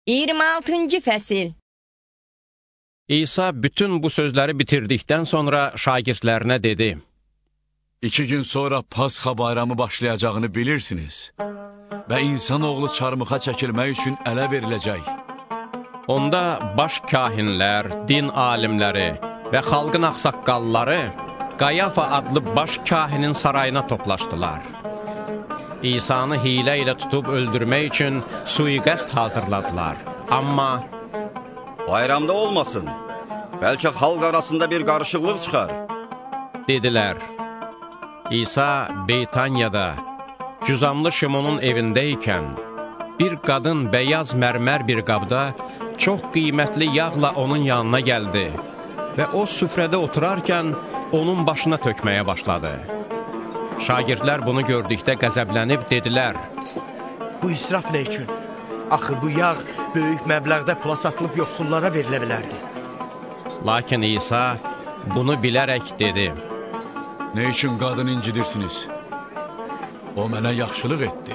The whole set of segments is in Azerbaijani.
26-cı fəsil. İsa bütün bu sözləri bitirdikdən sonra şagirdlərinə dedi: 2 gün sonra Pasxa bayramı başlayacağını bilirsiniz və insanoğlu çarmıxa çəkilmək üçün ələ veriləcək. Onda baş kahinlər, din alimləri və xalqın ağsaqqalları Qayafa adlı baş kahinin sarayına toplaşdılar. İsa'nı hilə ilə tutub öldürmək üçün sui-qəsd hazırladılar. Amma bayramda olmasın, bəlkə xalq arasında bir qarışıqlıq çıxar, dedilər. İsa Beytaniyada, Cüzamlı Şimonun evindəykən, bir qadın bəyaz mərmər bir qabda çox qiymətli yağla onun yanına gəldi və o süfrədə oturarkən onun başına tökməyə başladı. Şagirdlər bunu gördükdə qəzəblənib dedilər: Bu israf nə üçün? Axı bu yağ böyük məbləğdə pula satılıb yoxsullara verilə bilərdi. Lakin İsa bunu bilərək dedi: Nə üçün qadını incidirsiniz? O mənə yaxşılıq etdi.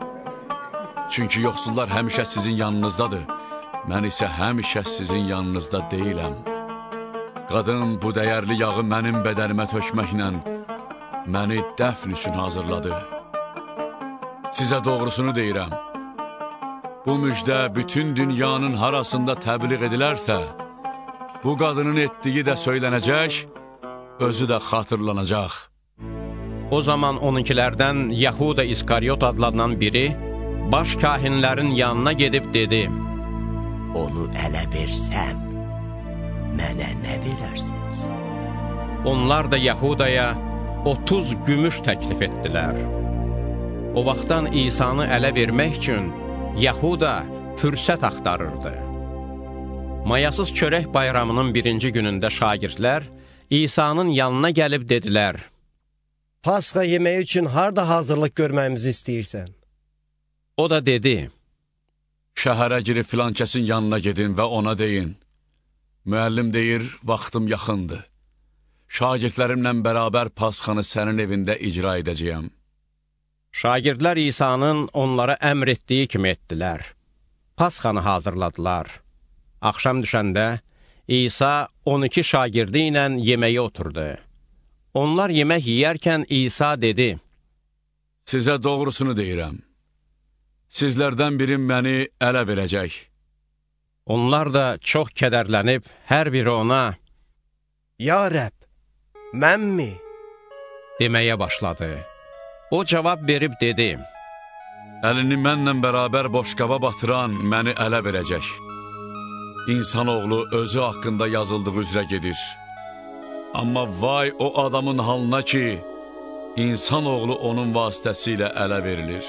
Çünki yoxsullar həmişə sizin yanınızdadır, mən isə həmişə sizin yanınızda deyiləm. Qadın bu dəyərli yağı mənim bədənimə tökməklə məni dəfn üçün hazırladı. Sizə doğrusunu deyirəm. Bu müjdə bütün dünyanın harasında təbliğ edilərsə, bu qadının etdiyi də söylənəcək, özü də xatırlanacaq. O zaman onunkilərdən Yahuda İskaryot adlanan biri baş kahinlərin yanına gedib dedi: Onu ələ versəm, mənə nə verərsiniz? Onlar da Yahudaya 30 gümüş təklif etdilər. O vaxtdan İsa'nı ələ vermək üçün Yahuda fürsət axtarırdı. Mayasız çörək bayramının 1-ci günündə şagirdlər İsa'nın yanına gəlib dedilər: Pasxa yeməyi üçün harda hazırlıq görməyimizi istəyirsən? O da dedi: Şəhərə girib filan kəsin yanına gedin və ona deyin: Müəllim deyir, vaxtım yaxındır. Şagirdlərimlə bərabər Pasxanı sənin evində icra edəcəyəm. Şagirdlər İsa'nın onlara əmr etdiyi kimi etdilər. Pasxanı hazırladılar. Axşam düşəndə İsa 12 şagirdi ilə yeməyə oturdu. Onlar yemək yeyərkən İsa dedi: Sizə doğrusunu deyirəm. Sizlərdən birim məni ələ verəcək. Onlar da çox kədərlənib, hər biri ona: Ya Rəbb, mənmi? deməyə başladı. O cavab verib dedi: Əlini mənlə bərabər boşqaba batıran məni ələ verəcək. İnsanoğlu özü haqqında yazıldığı üzrə gedir. Amma vay o adamın halına ki, insanoğlu onun vasitəsilə ələ verilir.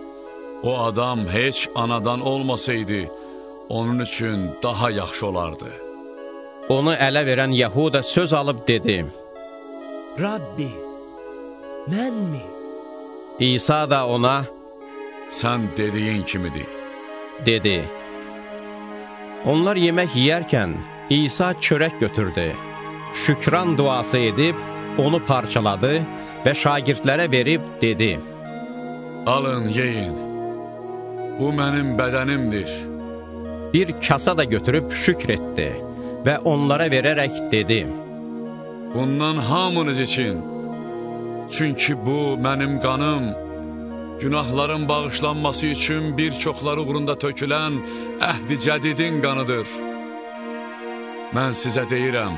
O adam heç anadan olmasaydı, onun üçün daha yaxşı olardı. Onu ələ verən Yahuda söz alıb dedi: Rabbi, mənmi? İsa da ona: Sən dediyin kimidir, dedi. Onlar yemək yeyərkən İsa çörək götürdü, şükran duası edib, onu parçaladı və şagirdlərə verib dedi: Alın, yeyin, bu mənim bədənimdir. Bir kasa da götürüb şükr etdi və onlara verərək dedi: Bundan hamınız için, çünki bu mənim qanım, günahların bağışlanması üçün bir çoxları uğrunda tökülən əhd-i cədidin qanıdır. Mən sizə deyirəm,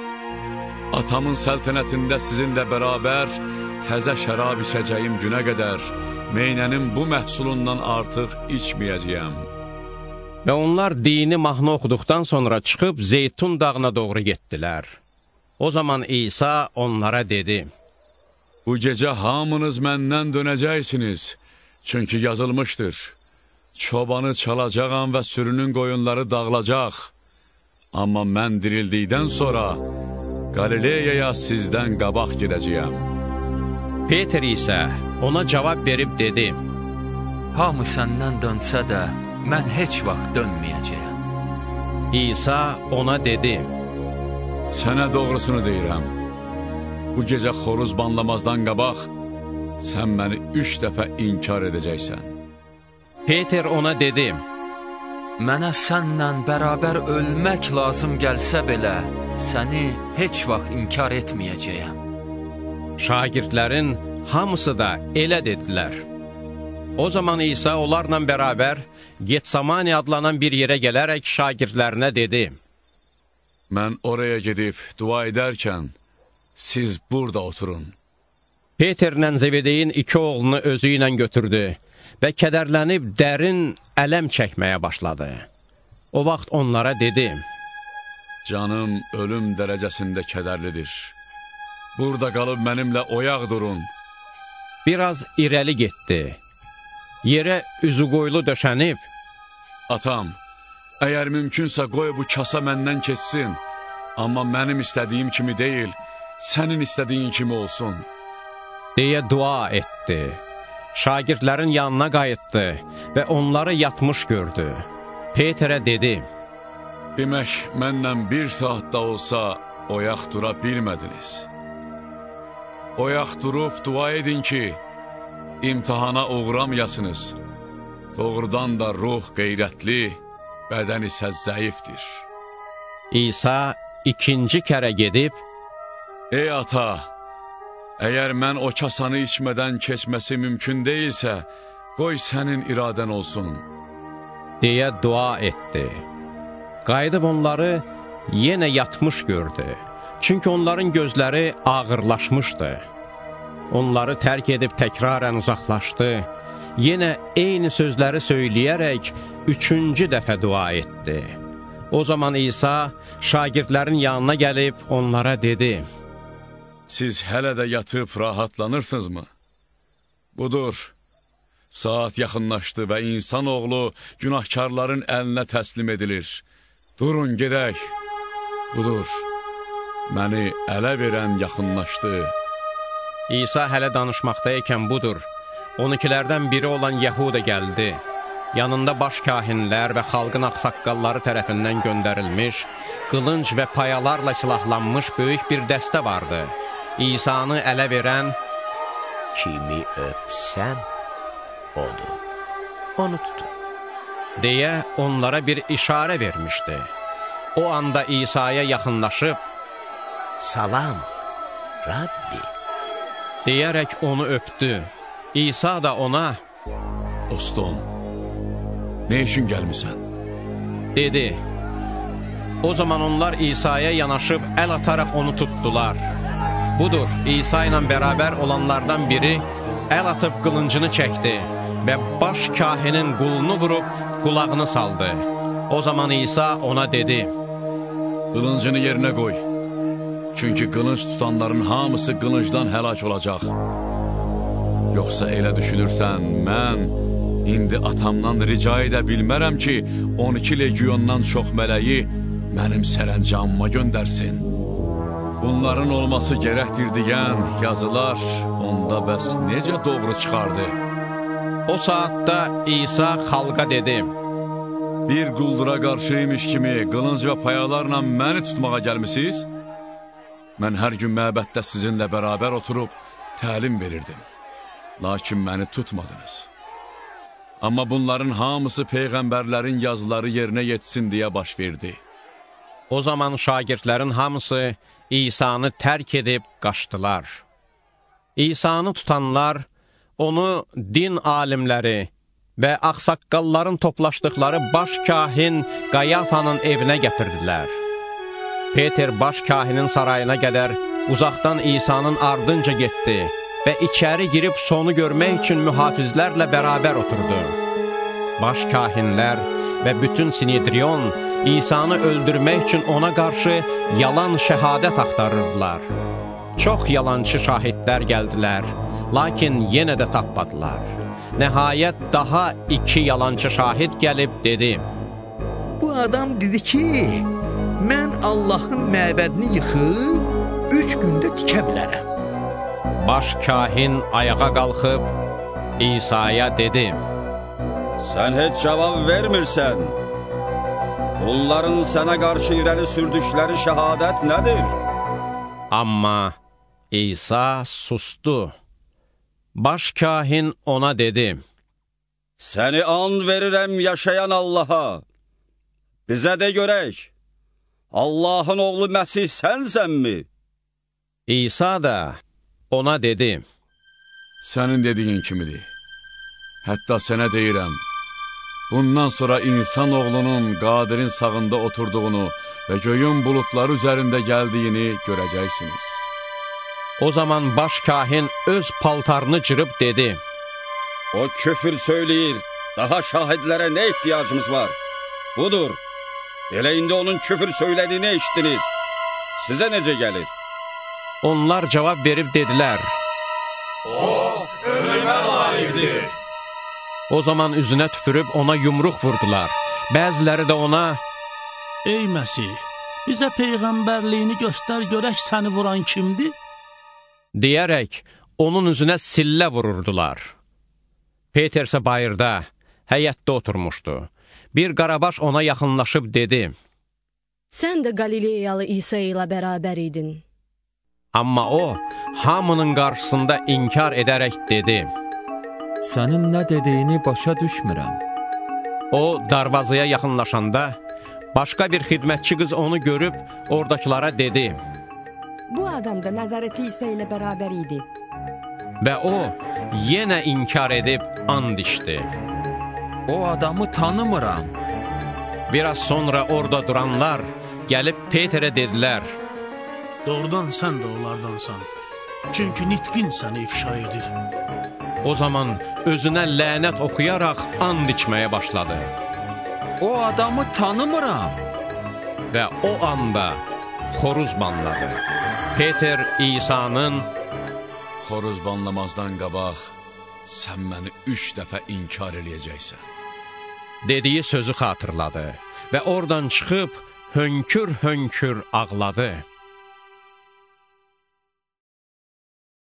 atamın səltənətində sizinlə bərabər təzə şərab içəcəyim günə qədər meynənin bu məhsulundan artıq içməyəcəyəm. Və onlar dini mahnı oxuduqdan sonra çıxıb Zeytun dağına doğru getdilər. O zaman İsa onlara dedi: Bu gecə hamınız məndən dönəcəksiniz, çünki yazılmışdır. Çobanı çalacağam və sürünün qoyunları dağılacaq. Amma mən dirildikdən sonra Qalileyaya sizdən qabaq gedəcəyəm. Peter isə ona cavab verib dedi: Hamı səndən dönsə də, mən heç vaxt dönməyəcəyəm. İsa ona dedi: Sənə doğrusunu deyirəm. Bu gecə xoruz banlamazdan qabaq, sən məni 3 dəfə inkar edəcəksən. Peter ona dedi: Mənə sənlə bərabər ölmək lazım gəlsə belə, səni heç vaxt inkar etməyəcəyəm. Şagirdlərin hamısı da elə dedilər. O zaman İsa onlarla bərabər Getsamani adlanan bir yerə gələrək şagirdlərinə dedi: Mən oraya gedib dua edərkən, siz burada oturun. Peterlə Zebedeyin 2 oğlunu özü ilə götürdü və kədərlənib dərin ələm çəkməyə başladı. O vaxt onlara dedi: Canım ölüm dərəcəsində kədərlidir. Burada qalıb mənimlə oyaq durun. Biraz irəli getdi. Yerə üzü qoyulu döşənib, Atam, əgər mümkünsə qoy bu kasa məndən keçsin, amma mənim istədiyim kimi deyil, sənin istədiyin kimi olsun, deyə dua etdi. Şagirdlərin yanına qayıtdı və onları yatmış gördü. Peterə dedi: Demək, mənlə 1 saat da olsa oyaq dura bilmədiniz. Oyaq durub dua edin ki, imtihana uğramayasınız. Doğrudan da ruh qeyrətli, bədən isə zəifdir. İsa 2-ci kərə gedib, Ey ata, əgər mən o kasanı içmədən keçməsi mümkün deyilsə, qoy sənin iradən olsun, deyə dua etdi. Qayıdıb onları yenə yatmış gördü. Çünki onların gözləri ağırlaşmışdı. Onları tərk edib təkrarən uzaqlaşdı. Yenə eyni sözləri söyləyərək 3-cü dəfə dua etdi. O zaman İsa şagirdlərin yanına gəlib onlara dedi: Siz hələ də yatıb rahatlanırsınızmı? Budur, saat yaxınlaşdı və insanoğlu günahkarların əlinə təslim edilir. Durun, gedək. Budur, məni ələ verən yaxınlaşdı. İsa hələ danışmaqdaykən budur, 12-lərdən biri olan Yahuda gəldi. Yanında baş kahinlər və xalqın ağsaqqalları tərəfindən göndərilmiş, qılınc və payalarla silahlanmış böyük bir dəstə vardı. İsa'nı ələ verən: Kimi öpsəm, odur, onu tutun, deyə onlara bir işarə vermişdi. O anda İsa'ya yaxınlaşıb, Salam, Rabbi, deyərək onu öpdü. İsa da ona: Dostum, nə üçün gəlmisən? dedi. O zaman onlar İsa'ya yanaşıb əl ataraq onu tutdular. Budur, İsa ilə bərabər olanlardan biri əl atıb qılıncını çəkdi və baş kahinin qulunu vurub qulağını saldı. O zaman İsa ona dedi: Qılıncını yerinə qoy. Çünki qılınc tutanların hamısı qılıncdan həlak olacaq. Yoxsa elə düşünürsən, mən indi atamdan rica edə bilmərəm ki, 12 legiondan çox mələyi mənim sərəncamıma göndərsin. Bunların olması gərəkdir deyən yazılar onda bəs necə doğru çıxardı? O saatda İsa xalqa dedi: Bir quldura qarşıymış kimi qılınc və payalarla məni tutmağa gəlmisiniz? Mən hər gün məbəddə sizinlə bərabər oturub təlim verirdim. Lakin məni tutmadınız. Amma bunların hamısı peyğəmbərlərin yazıları yerinə yetsin deyə baş verdi. O zaman şagirdlərin hamısı İsa'nı tərk edib qaçdılar. İsa'nı tutanlar onu din alimləri və ağsaqqalların toplaşdıqları baş kahin Qayafanın evinə gətirdilər. Peter baş kahinin sarayına qədər uzaqdan İsa'nın ardınca getdi və içəri girib sonu görmək üçün mühafizlərlə bərabər oturdu. Baş kahinlər və bütün Sinedrion İsa'nı öldürmək üçün ona qarşı yalan şəhadət axtarırdılar. Çox yalancı şahidlər gəldilər, lakin yenə də tapmadılar. Nəhayət daha 2 yalancı şahid gəlib dedi: Bu adam dedi ki, mən Allahın məbədini yıxıb 3 gündə tikə bilərəm. Baş kahin ayağa qalxıb İsa'ya dedi: Sən heç cavab vermirsən. Bunların sənə qarşı irəli sürdükləri şəhadət nədir? Amma İsa sustu. Baş kahin ona dedi: Səni and verirəm yaşayan Allaha. bizə de görək, Allahın oğlu Məsih sənsənmi? İsa da ona dedi, Sənin dediyin kimidir. Hətta sənə deyirəm, bundan sonra insan oğlunun Qadirin sağında oturduğunu və göyün bulutları üzərində gəldiyini görəcəksiniz. O zaman baş kahin öz paltarını cırıb dedi, O küfür söyləyir, daha şahidlərə nə ihtiyacımız var? Budur, elə indi onun küfür söylədiyini eşitdiniz. Sizə necə gəlir? Onlar cavab verib dedilər, O, ölümə layiqdir. o zaman üzünə tüpürüb ona yumruq vurdular. Bəziləri də ona, Ey Məsih, bizə peyğəmbərliyini göstər görək səni vuran kimdir? deyərək onun üzünə sillə vururdular. Peter isə bayırda, həyətdə oturmuşdu. Bir qarabaş ona yaxınlaşıb dedi, Sən də Qalileyalı İsa ilə bərabər idin. amma o, hamının qarşısında inkar edərək dedi, Sənin nə dediyini başa düşmürəm. O, darvazaya yaxınlaşanda, başqa bir xidmətçi qız onu görüb, oradakilara dedi, Bu adam da Nəzarətli İsa ilə bərabər idi. və o, yenə inkar edib and içdi. O adamı tanımıram. Biraz sonra orada duranlar gəlib Peterə dedilər, Doğrudan sən də onlardansan. Çünki nitqin səni ifşa edir. o zaman özünə lənət oxuyaraq and içməyə başladı. O adamı tanımıram. Və o anda xoruz banladı. Peter İsa'nın, Xoruz banlamazdan qabaq, sən məni 3 dəfə inkar eləyəcəksən. dediyi sözü xatırladı və oradan çıxıb hönkür-hönkür ağladı.